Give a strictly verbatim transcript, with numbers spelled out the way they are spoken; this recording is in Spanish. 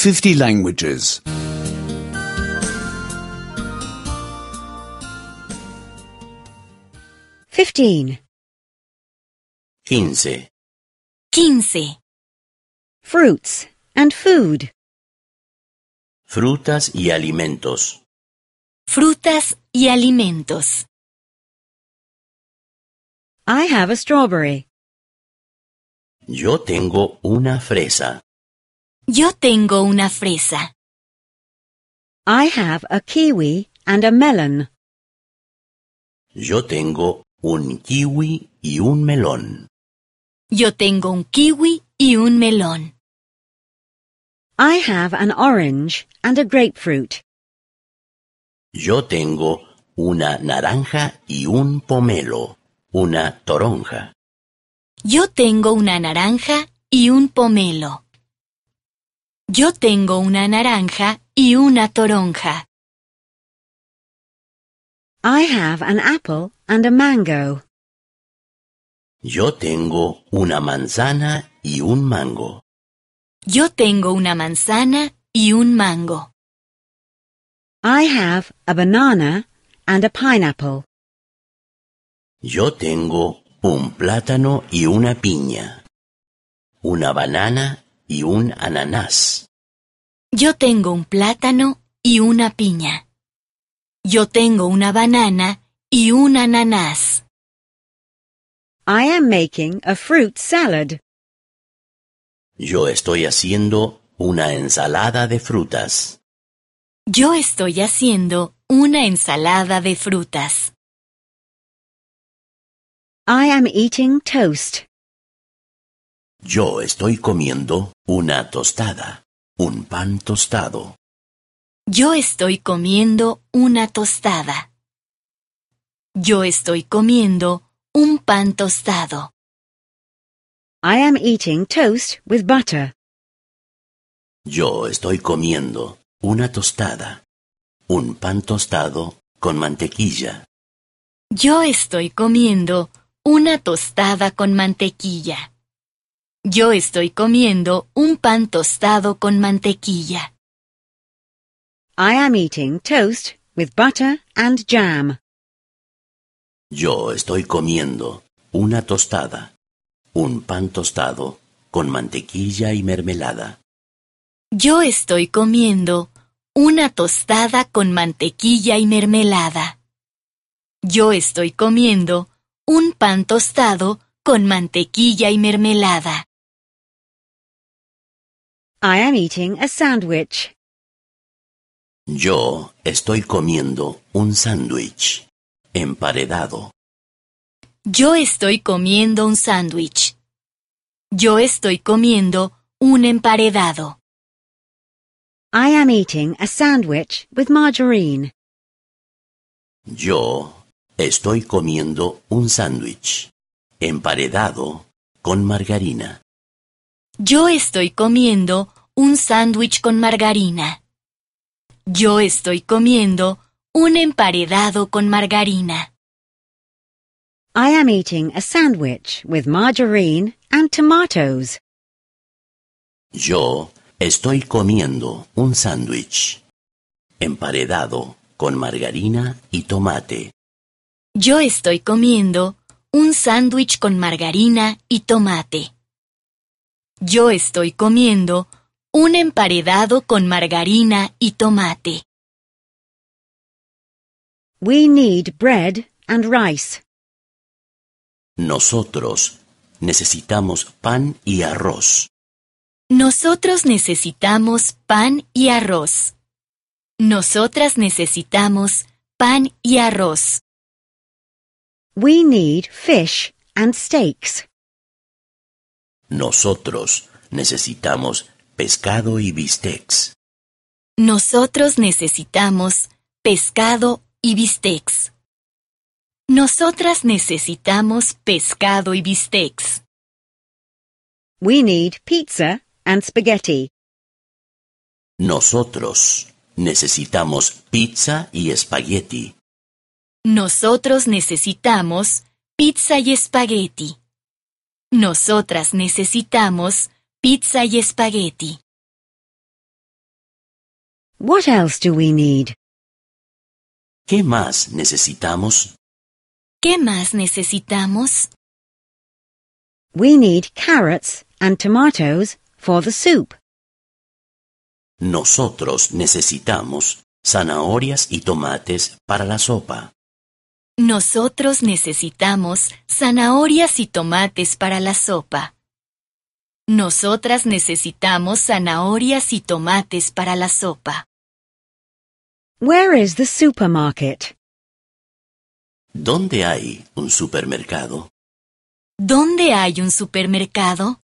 fifty languages. Fifteen. Quince. Quince. Fruits and food. Frutas y alimentos. Frutas y alimentos. I have a strawberry. Yo tengo una fresa. Yo tengo una fresa. I have a kiwi and a melon. Yo tengo un kiwi y un melón. Yo tengo un kiwi y un melón. I have an orange and a grapefruit. Yo tengo una naranja y un pomelo, una toronja. Yo tengo una naranja y un pomelo. Yo tengo una naranja y una toronja. I have an apple and a mango. Yo tengo una manzana y un mango. Yo tengo una manzana y un mango. I have a banana and a pineapple. Yo tengo un plátano y una piña. Una banana y un ananás. Yo tengo un plátano y una piña. Yo tengo una banana y un ananás. I am making a fruit salad. Yo estoy haciendo una ensalada de frutas. Yo estoy haciendo una ensalada de frutas. I am eating toast. Yo estoy comiendo una tostada, un pan tostado. Yo estoy comiendo una tostada. Yo estoy comiendo un pan tostado. I am eating toast with butter. Yo estoy comiendo una tostada, un pan tostado con mantequilla. Yo estoy comiendo una tostada con mantequilla. Yo estoy comiendo un pan tostado con mantequilla. I am eating toast with butter and jam. Yo estoy comiendo una tostada, un pan tostado con mantequilla y mermelada. Yo estoy comiendo una tostada con mantequilla y mermelada. Yo estoy comiendo un pan tostado con mantequilla y mermelada. I am eating a sandwich. Yo estoy comiendo un sándwich emparedado. Yo estoy comiendo un sándwich. Yo estoy comiendo un emparedado. I am eating a sandwich with margarine. Yo estoy comiendo un sándwich emparedado con margarina. Yo estoy comiendo un sándwich con margarina. Yo estoy comiendo un emparedado con margarina. I am eating a sandwich with margarine and tomatoes. Yo estoy comiendo un sándwich emparedado con margarina y tomate. Yo estoy comiendo un sándwich con margarina y tomate. Yo estoy comiendo un emparedado con margarina y tomate. We need bread and rice. Nosotros necesitamos pan y arroz. Nosotros necesitamos pan y arroz. Nosotras necesitamos pan y arroz. We need fish and steaks. Nosotros necesitamos pescado y bistecs. Nosotros necesitamos pescado y bistecs. Nosotras necesitamos pescado y bistecs. We need pizza and spaghetti. Nosotros necesitamos pizza y espagueti. Nosotros necesitamos pizza y espagueti. Nosotras necesitamos pizza y espagueti. What else do we need? ¿Qué más necesitamos? ¿Qué más necesitamos? We need carrots and tomatoes for the soup. Nosotros necesitamos zanahorias y tomates para la sopa. Nosotros necesitamos zanahorias y tomates para la sopa. Nosotras necesitamos zanahorias y tomates para la sopa. Where is the supermarket? ¿Dónde hay un supermercado? ¿Dónde hay un supermercado?